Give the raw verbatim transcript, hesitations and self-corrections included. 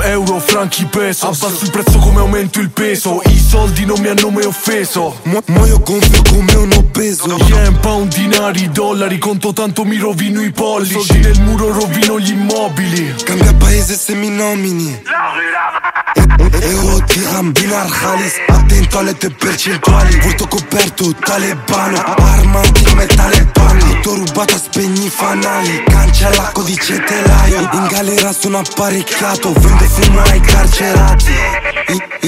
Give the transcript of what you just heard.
dirham, euro, franchi, peso. Abbasso il prezzo come aumento il peso. I soldi non mi hanno mai offeso. Mu- muoio gonfio come un obeso. Yen, pound, dinari, dollari. Conto tanto mi rovino i pollici. Soldi nel muro rovino gli immobili. Cambia paese se mi nomini. Euro, dirham, dinar, khalis. Attento alle tue percentuali. Volto coperto, talebano. Armati come talebani. Auto rubata, spegni i fanali. Cancella codice telaio. In galera sono apparecchiato. Vendo fumo ai carcerati. I-